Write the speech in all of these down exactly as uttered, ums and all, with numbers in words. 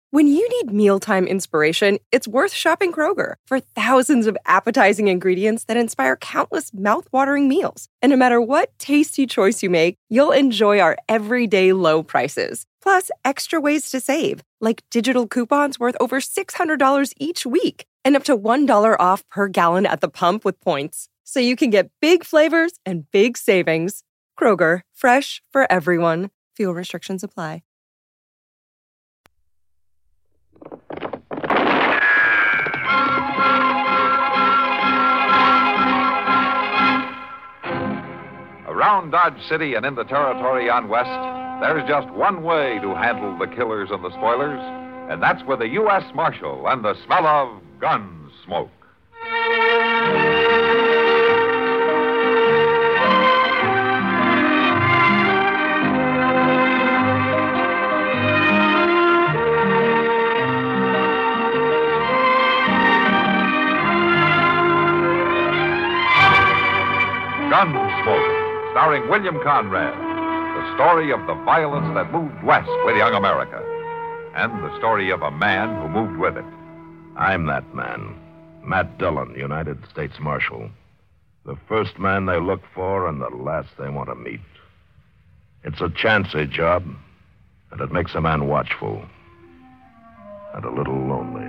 When you need mealtime inspiration, it's worth shopping Kroger for thousands of appetizing ingredients that inspire countless mouth-watering meals. And no matter what tasty choice you make, you'll enjoy our everyday low prices. Plus, extra ways to save, like digital coupons worth over six hundred dollars each week and up to one dollar off per gallon at the pump with points. So you can get big flavors and big savings. Kroger, fresh for everyone. Fuel restrictions apply. Around Dodge City and in the territory on West, there's just one way to handle the killers and the spoilers, and that's with a U S Marshal and the smell of gun smoke. Gunsmoke, starring William Conrad, the story of the violence that moved west with young America, and the story of a man who moved with it. I'm that man, Matt Dillon, United States Marshal. The first man they look for and the last they want to meet. It's a chancy job, and it makes a man watchful and a little lonely.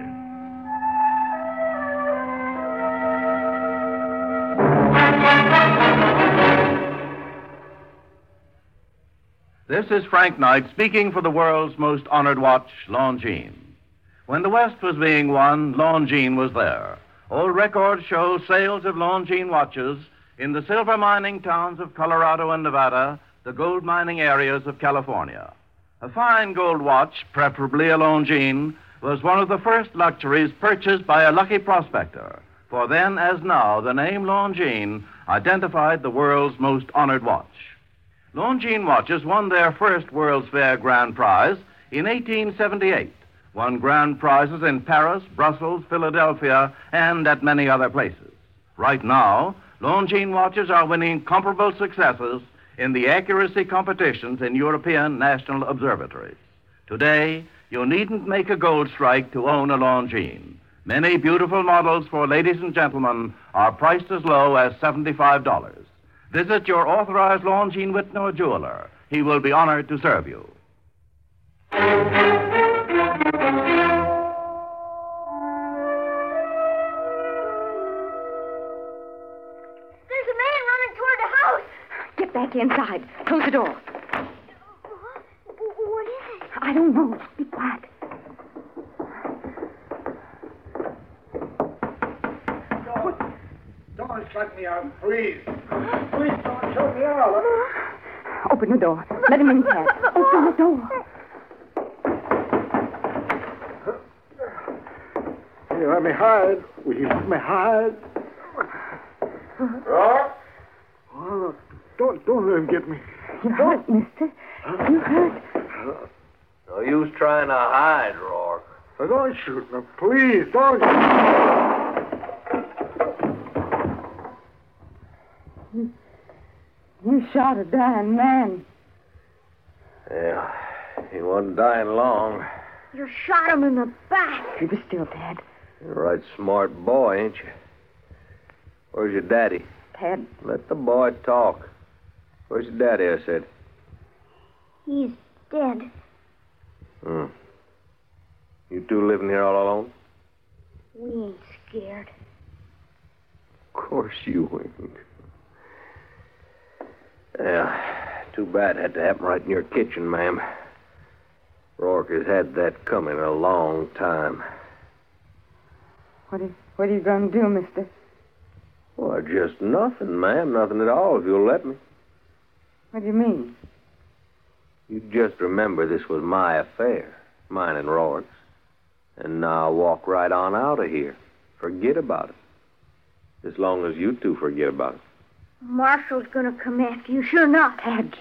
This is Frank Knight speaking for the world's most honored watch, Longines. When the West was being won, Longines was there. Old records show sales of Longines watches in the silver mining towns of Colorado and Nevada, the gold mining areas of California. A fine gold watch, preferably a Longines, was one of the first luxuries purchased by a lucky prospector. For then, as now, the name Longines identified the world's most honored watch. Longines watches won their first World's Fair grand prize in eighteen seventy-eight, won grand prizes in Paris, Brussels, Philadelphia, and at many other places. Right now, Longines watches are winning comparable successes in the accuracy competitions in European national observatories. Today, you needn't make a gold strike to own a Longines. Many beautiful models for ladies and gentlemen are priced as low as seventy-five dollars. Visit your authorized Longines Whitney jeweler. He will be honored to serve you. There's a man running toward the house. Get back inside. Close the door. What, what is it? I don't know. Be quiet. Don't shut me out, please. Please don't shut me out. Open the door. Let him in, Pat. Open the door. Hey, let me hide. Will you let me hide? Rock? Oh, don't, don't let him get me. You're hurt, mister. You're hurt. No use trying to hide, Rourke. Now, don't shoot me, please. Don't. You, you shot a dying man. Yeah, he wasn't dying long. You shot him in the back. Keep it still, Tad. You're a right smart boy, ain't you? Where's your daddy? Tad. Let the boy talk. Where's your daddy, I said? He's dead. Hmm. You two living here all alone? We ain't scared. Of course you ain't. Yeah, too bad it had to happen right in your kitchen, ma'am. Rourke has had that coming a long time. What are, what are you going to do, mister? Well, just nothing, ma'am. Nothing at all, if you'll let me. What do you mean? You just remember this was my affair, mine and Rourke's. And now walk right on out of here. Forget about it. As long as you two forget about it. Marshall's gonna come after you. Sure not. Tad.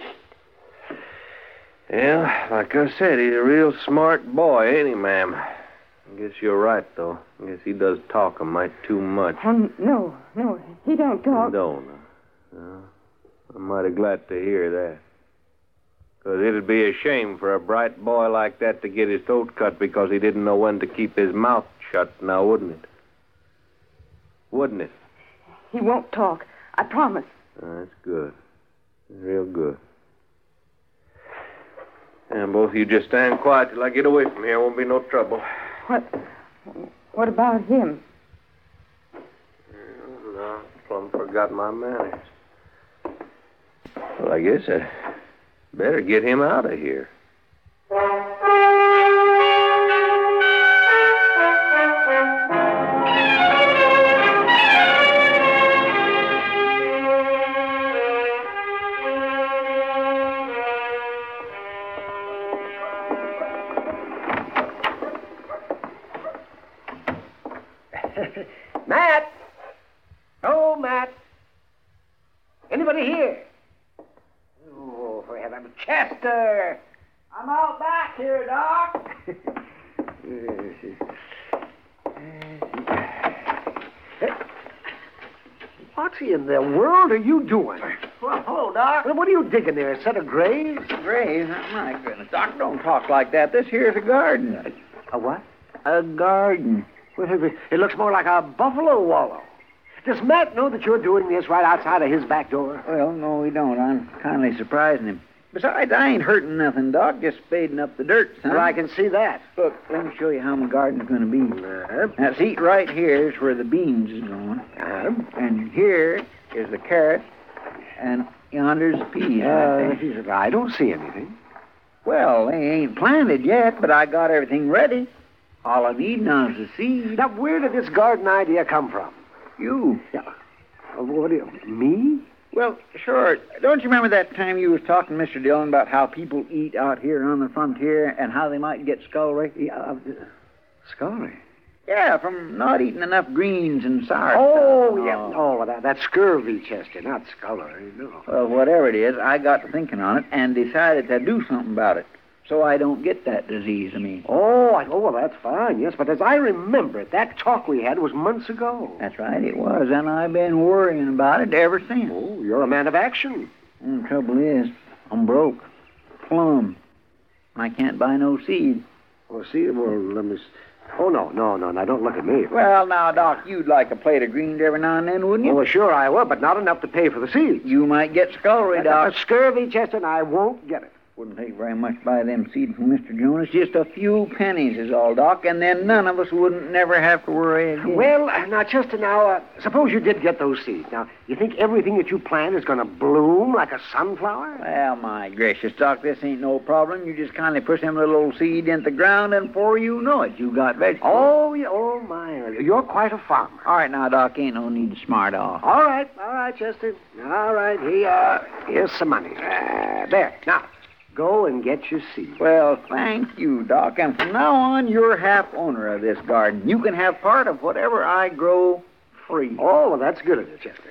Yeah, like I said, he's a real smart boy, ain't he, ma'am? I guess you're right, though. I guess he does talk a mite too much. Um, no, no, he don't talk. He don't. Uh, I'm mighty glad to hear that. Because it'd be a shame for a bright boy like that to get his throat cut because he didn't know when to keep his mouth shut, now wouldn't it? Wouldn't it? He won't talk. I promise. Oh, that's good. Real good. And both of you just stand quiet till I get away from here. Won't be no trouble. What? What about him? No, I plumb forgot my manners. Well, I guess I better get him out of here. Matt! Oh, Matt! Anybody here? Oh, for heaven's sake, Chester! I'm out back here, Doc. What in the world are you doing? Well, hello, Doc. What are you digging there? A set of graves? Graves? My goodness, Doc, don't talk like that. This here's a garden. A what? A garden. Well, it looks more like a buffalo wallow. Does Matt know that you're doing this right outside of his back door? Well, no, we don't. I'm kindly surprising him. Besides, I ain't hurting nothing, Doc. Just spading up the dirt, son. Well, I can see that. Look, let me show you how my garden's going to be. Uh, now, see, right here is where the beans is going. Uh, And here is the carrot. And yonder's the peas. right there. uh, I don't see anything. Well, they ain't planted yet, but I got everything ready. All I need now is the seed. Now, where did this garden idea come from? You. Yeah. Uh, what do you... Me? Well, sure. Don't you remember that time you was talking to Mister Dillon about how people eat out here on the frontier and how they might get scullery? Yeah, uh, scullery? Yeah, from not eating enough greens and sour Oh, stuff. yeah. Oh, well, that, that's scurvy, Chester, not scullery, no. Well, whatever it is, I got to thinking on it and decided to do something about it so I don't get that disease, I mean. Oh, I, oh, well, that's fine, yes. But as I remember it, that talk we had was months ago. That's right, it was, and I've been worrying about it ever since. Oh, you're a man of action. And the trouble is, I'm broke. Plumb. I can't buy no seed. Well, see, well, let me... S- oh, no, no, no, now, don't look at me. Well, now, Doc, you'd like a plate of greens every now and then, wouldn't you? Oh, well, sure I will, but not enough to pay for the seeds. You might get scullery, Doc. Uh, scurvy, Chester, and I won't get it. Wouldn't take very much to buy them seeds from Mister Jonas. Just a few pennies is all, Doc, and then none of us wouldn't never have to worry again. Well, uh, now, Chester, now, uh, suppose you did get those seeds. Now, you think everything that you plant is going to bloom like a sunflower? Well, my gracious, Doc, this ain't no problem. You just kindly push them little old seed into the ground, and before you know it, you got vegetables. Oh, yeah, oh, my. You're quite a farmer. All right, now, Doc, ain't no need to smart off. All right, all right, Chester. All right, here, uh, here's some money. Uh, there, now. Go and get your seed. Well, thank you, Doc. And from now on, you're half owner of this garden. You can have part of whatever I grow free. Oh, well, that's good of you, Chester.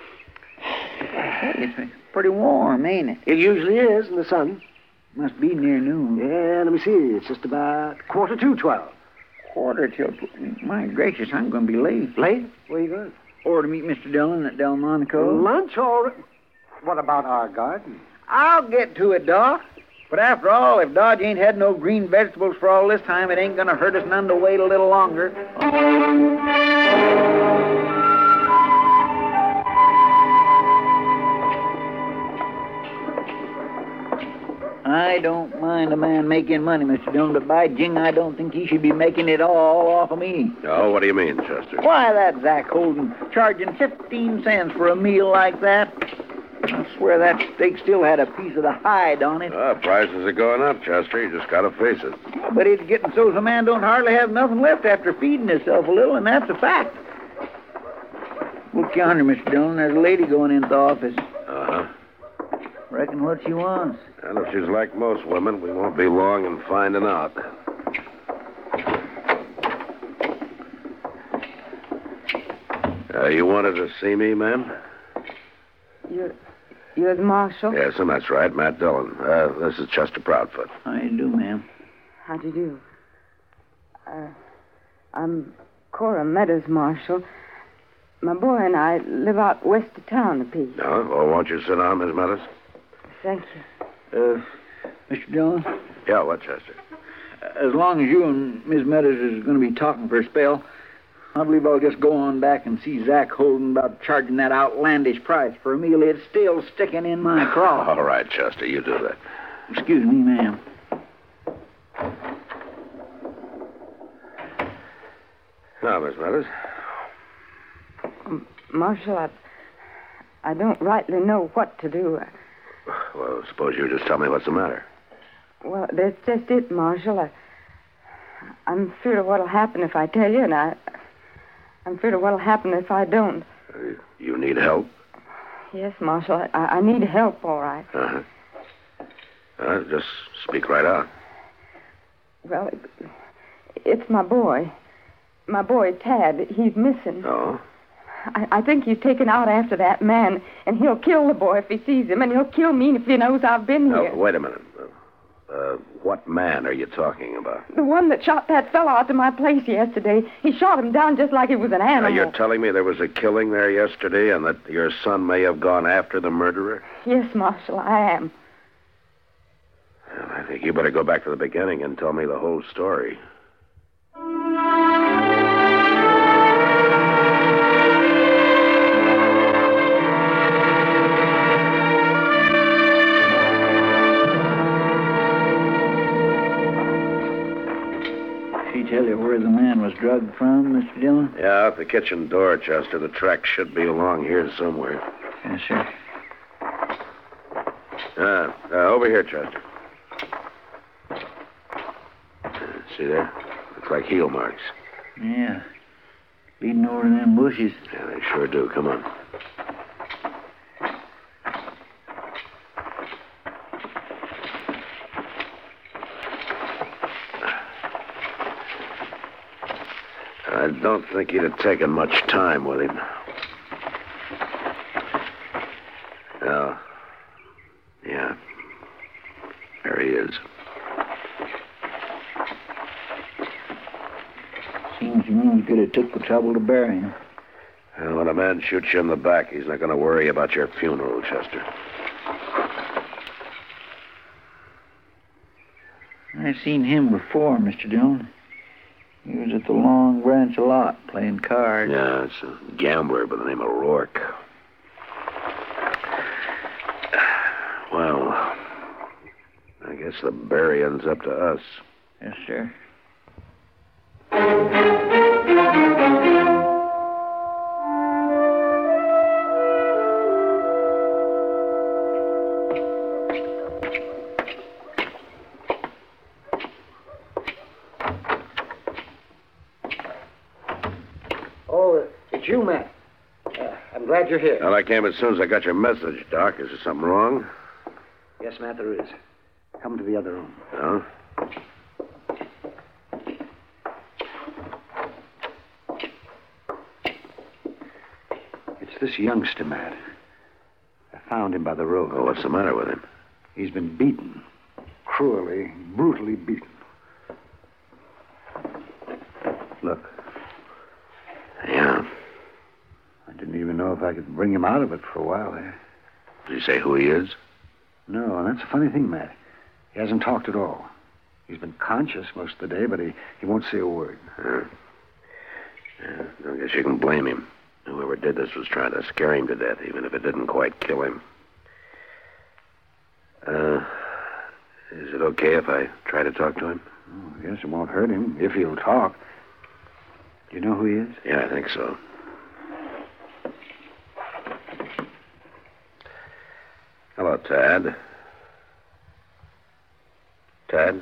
Hey, it's pretty warm, ain't it? It usually is in the sun. Must be near noon. Yeah, let me see. It's just about quarter to twelve. Quarter till... Tw- My gracious, I'm going to be late. Late? Where you going? Or to meet Mister Dillon at Delmonico. Lunch, all right. What about our garden? I'll get to it, Doc. But after all, if Dodge ain't had no green vegetables for all this time, it ain't going to hurt us none to wait a little longer. I don't mind a man making money, Mister Dillon, but by jing, I don't think he should be making it all off of me. Oh, what do you mean, Chester? Why, that Zach Holden charging fifteen cents for a meal like that. I swear that steak still had a piece of the hide on it. Oh, prices are going up, Chester. You just got to face it. But it's getting so the man don't hardly have nothing left after feeding himself a little, and that's a fact. Look yonder, Mister Dillon. There's a lady going into the office. Uh-huh. Reckon what she wants. And if she's like most women, we won't be long in finding out. Uh, you wanted to see me, ma'am? You're, you're the marshal? Yes, and that's right, Matt Dillon. Uh, this is Chester Proudfoot. How do you do, ma'am? How do you do? Uh, I'm Cora Meadows, Marshal. My boy and I live out west of town a piece. No? Oh, won't you sit down, Miss Meadows? Thank you. Uh, Mister Dillon, Yeah, what, Chester? as long as you and Miss Meadows is going to be talking for a spell, I believe I'll just go on back and see Zach Holden about charging that outlandish price for a meal that's still sticking in my craw. All right, Chester, you do that. Excuse me, ma'am. Now, Miss Meadows. Um, Marshal, I, I don't rightly know what to do. Well, suppose you just tell me what's the matter. Well, that's just it, Marshal. I, I'm afraid of what'll happen if I tell you, and I, I'm afraid of what'll happen if I don't. Uh, you need help? Yes, Marshal, I, I need help, all right. Uh-huh. Uh, just speak right out. Well, it, it's my boy. My boy, Tad. He's missing. Oh? I, I think he's taken out after that man, and he'll kill the boy if he sees him, and he'll kill me if he knows I've been Now, here. wait a minute. Uh, what man are you talking about? The one that shot that fellow out to my place yesterday. He shot him down just like he was an animal. Now, you're telling me there was a killing there yesterday and that your son may have gone after the murderer? Yes, Marshal, I am. Well, I think you better go back to the beginning and tell me the whole story. Tell you where the man was drugged from, Mister Dillon? Yeah, out the kitchen door, Chester. The track should be along here somewhere. Yes, sir. Uh, uh, over here, Chester. Uh, see there? Looks like heel marks. Yeah. Leading over to them bushes. Yeah, they sure do. Come on. I don't think he'd have taken much time with him. Oh. Yeah. There he is. Seems to me you could have took the trouble to bury him. Well, when a man shoots you in the back, he's not going to worry about your funeral, Chester. I've seen him before, Mister Dillon. He was at the Long Branch lot playing cards. Yeah, it's a gambler by the name of Rourke. Well, I guess the burying's up to us. Yes, sir. You, Matt. Uh, I'm glad you're here. Well, I came as soon as I got your message, Doc. Is there something wrong? Yes, Matt, there is. Come to the other room. Oh? It's this youngster, Matt. I found him by the road. Oh, what's the matter with him? He's been beaten. Cruelly, brutally beaten. Look. Yeah. I didn't even know if I could bring him out of it for a while there. Did you say who he is? No, and that's a funny thing, Matt. He hasn't talked at all. He's been conscious most of the day, but he, he won't say a word. Uh, yeah, I guess you can blame him. Whoever did this was trying to scare him to death, even if it didn't quite kill him. Uh, is it okay if I try to talk to him? Oh, I guess it won't hurt him, if he'll talk. Do you know who he is? Yeah, I think so. Hello, Tad. Tad?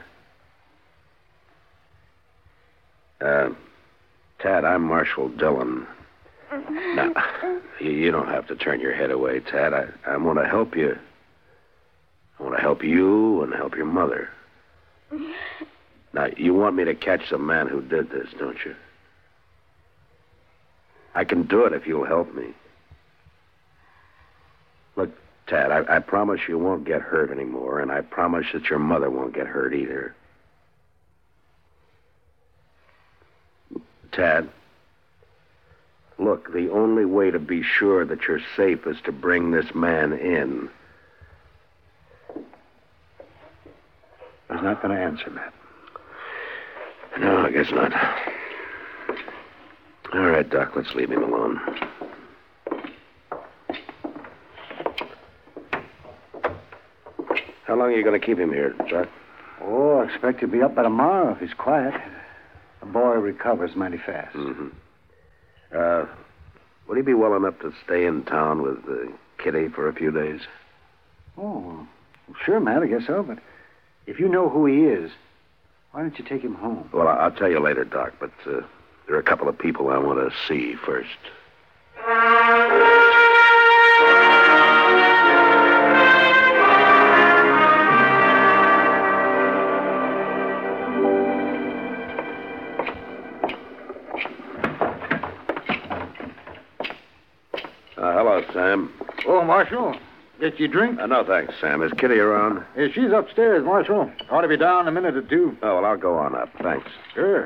Uh, Tad, I'm Marshal Dillon. Now, you, you don't have to turn your head away, Tad. I, I want to help you. I want to help you and help your mother. Now, you want me to catch the man who did this, don't you? I can do it if you'll help me. Look, Tad, I, I promise you won't get hurt anymore, and I promise that your mother won't get hurt either. Tad, look, the only way to be sure that you're safe is to bring this man in. going to answer, Matt. No, I guess not. All right, Doc, let's leave him alone. How long are you going to keep him here, Doc? Oh, I expect he'll be up by tomorrow if he's quiet. The boy recovers mighty fast. Mm-hmm. Uh, would he be well enough to stay in town with uh, Kitty for a few days? Oh, sure, Matt, I guess so. But if you know who he is, why don't you take him home? Well, I'll tell you later, Doc, but uh, there are a couple of people I want to see first. Uh, hello, Sam. Oh, Marshal. Get you a drink? Uh, no, thanks, Sam. Is Kitty around? Yeah, she's upstairs, Marshal. Ought to be down in a minute or two. Oh, well, I'll go on up. Thanks. Sure.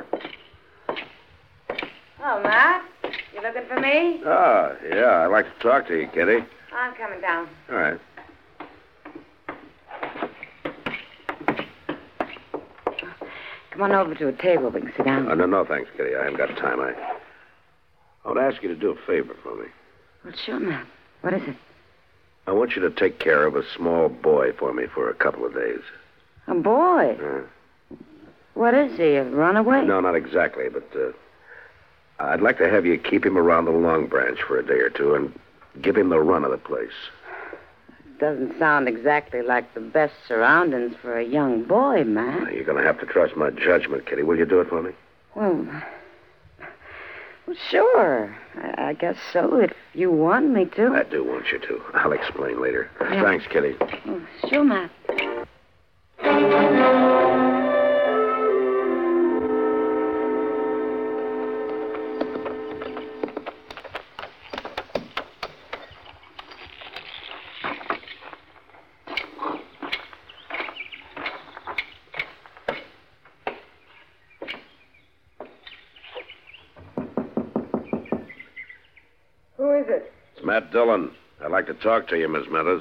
Oh, Matt? You looking for me? Ah, yeah, I'd like to talk to you, Kitty. I'm coming down. All right. Come on over to a table. We can sit down. Oh, no, no, thanks, Kitty. I haven't got time. I, I want to ask you to do a favor for me. Well, sure, Matt. What is it? I want you to take care of a small boy for me for a couple of days. A boy? Uh, What is he, a runaway? no, not exactly, but uh, I'd like to have you keep him around the Long Branch for a day or two and give him the run of the place. Doesn't sound exactly like the best surroundings for a young boy, Matt. Now, you're going to have to trust my judgment, Kitty. Will you do it for me? Well, well sure. I, I guess so, if you want me to. I do want you to. I'll explain later. Yeah. Thanks, Kitty. Oh, sure, Matt. Who is it? It's Matt Dillon. I'd like to talk to you, Miss Meadows.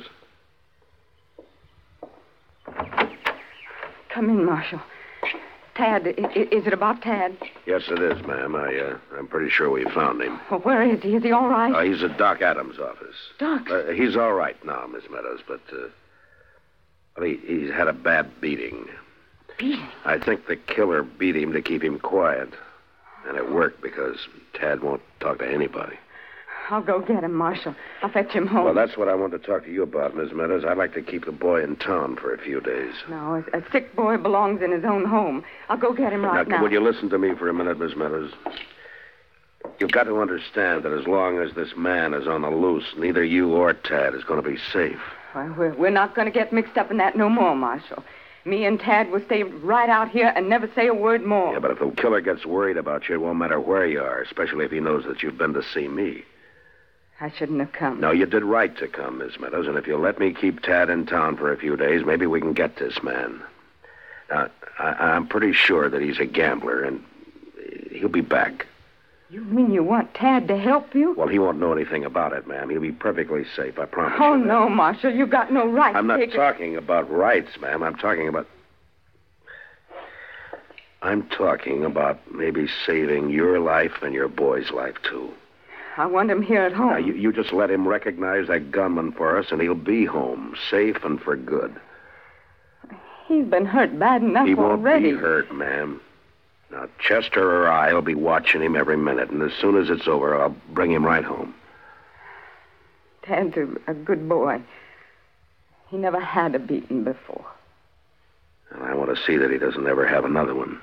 Come in, Marshal. Tad, i- i- is it about Tad? Yes, it is, ma'am. I, uh, I'm pretty sure we found him. Well, where is he? Is he all right? Uh, he's at Doc Adams' office. Doc? Uh, he's all right now, Miss Meadows, but uh, well, he, he's had a bad beating. Beating? I think the killer beat him to keep him quiet. And it worked because Tad won't talk to anybody. I'll go get him, Marshal. I'll fetch him home. Well, that's what I want to talk to you about, Miss Meadows. I'd like to keep the boy in town for a few days. No, a, a sick boy belongs in his own home. I'll go get him right now. Will you listen to me for a minute, Miss Meadows? You've got to understand that as long as this man is on the loose, neither you or Tad is going to be safe. Well, we're, we're not going to get mixed up in that no more, Marshal. Me and Tad will stay right out here and never say a word more. Yeah, but if the killer gets worried about you, it won't matter where you are, especially if he knows that you've been to see me. I shouldn't have come. No, you did right to come, Miss Meadows, and if you'll let me keep Tad in town for a few days, maybe we can get this man. Now, I, I'm pretty sure that he's a gambler, and he'll be back. You mean you want Tad to help you? Well, he won't know anything about it, ma'am. He'll be perfectly safe, I promise Oh, you that. no, Marshal. You got no right I'm to not take talking about rights, ma'am. I'm talking about... I'm talking about maybe saving your life and your boy's life, too. I want him here at home. Now, you, you just let him recognize that gunman for us, and he'll be home, safe and for good. He's been hurt bad enough He won't already. be hurt, ma'am. Now, Chester or I will be watching him every minute, and as soon as it's over, I'll bring him right home. Tad's a, a good boy. He never had a beating before. And I want to see that he doesn't ever have another one.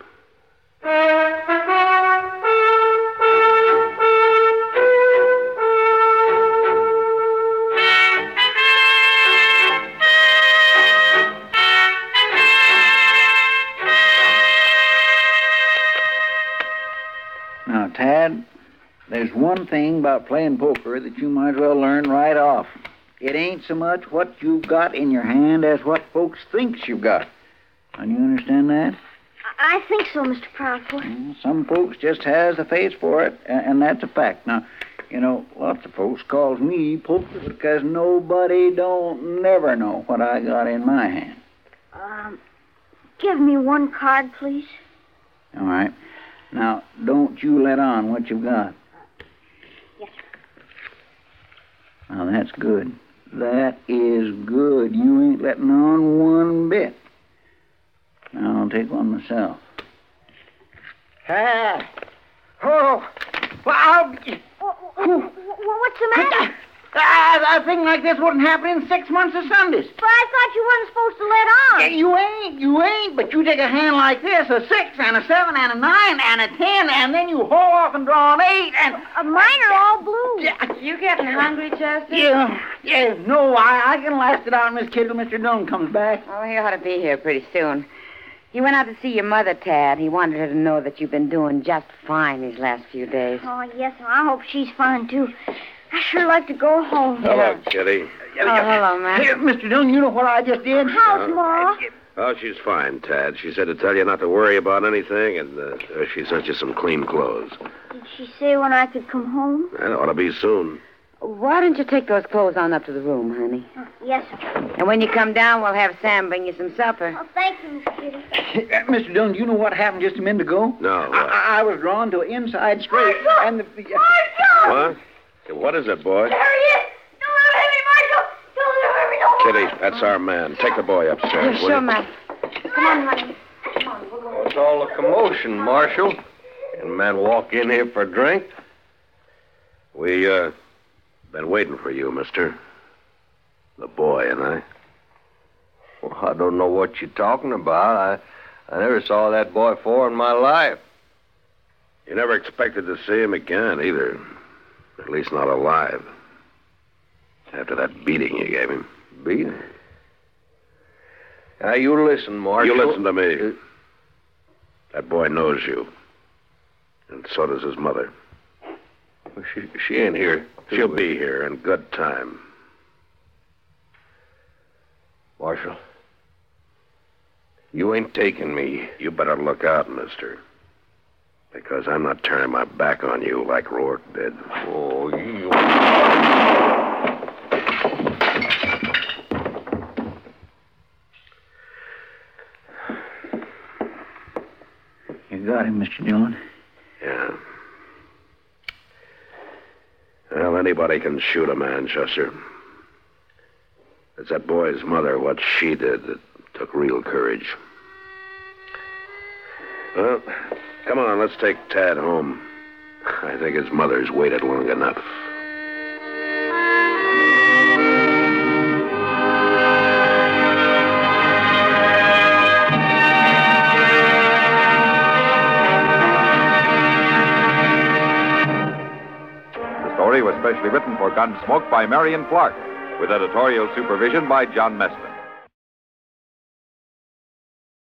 Now, Tad, there's one thing about playing poker that you might as well learn right off. It ain't so much what you've got in your hand as what folks thinks you've got. Now, you understand that? I think so, Mister Proudfoot. Well, some folks just has the face for it, and, and that's a fact. Now, you know, lots of folks calls me poker because nobody don't never know what I got in my hand. Um, give me one card, please? All right. Now, don't you let on what you've got. Yes, sir. Now, that's good. That is good. You ain't letting on one bit. Now, I'll take one myself. Ah. Oh. Well, I'll... What's the matter? Ah, a thing like this wouldn't happen in six months of Sundays. But I thought you weren't supposed to let on. Yeah, you ain't, you ain't. But you take a hand like this, a six and a seven and a nine and a ten, and then you haul off and draw an eight, and... Uh, mine are all blue. Yeah. You getting hungry, Chester? Yeah, yeah, no, I, I can last it out in this kid till Mister Dillon comes back. Oh, he ought to be here pretty soon. He went out to see your mother, Tad. He wanted her to know that you've been doing just fine these last few days. Oh, yes, I hope she's fine, too. I sure like to go home. Hello, Kitty. Oh, hello, man. Here, Mister Dillon, you know what I just did? How's Ma? Oh, she's fine, Tad. She said to tell you not to worry about anything, and uh, she sent you some clean clothes. Did she say when I could come home? That ought to be soon. Why don't you take those clothes on up to the room, honey? Oh, yes, sir. And when you come down, we'll have Sam bring you some supper. Oh, thank you, Miss Kitty. Uh, Mister Dillon, do you know what happened just a minute ago? No. I, What? I, I was drawn to an inside straight, Marshal! and the... the Marshal! What? What is it, boy? There he is! Don't let him hit me, Marshal! Don't let him hit me, no Kitty, that's our man. Take the boy upstairs, Yeah, will sure, you? man. Come on, honey. Come on, we'll go. What's all the commotion, Marshal? Can man walk in here for a drink? We, uh, been waiting for you, mister. The boy and I. Well, I don't know what you're talking about. I, I never saw that boy before in my life. You never expected to see him again, either. At least not alive. After that beating you gave him. Beating? Now, you listen, Marshal. You listen to me. That boy knows you. And so does his mother. Well, she, she ain't here. She'll be here in good time. Marshal, you ain't taking me. You better look out, mister. Because I'm not turning my back on you like Rourke did. Oh, you... You got him, Mister Dillon. Yeah. Well, anybody can shoot a man, Chester. It's that boy's mother, what she did, that took real courage. Well, come on, let's take Tad home. I think his mother's waited long enough. The story was specially written for Gunsmoke by Marion Clark, with editorial supervision by John Meston.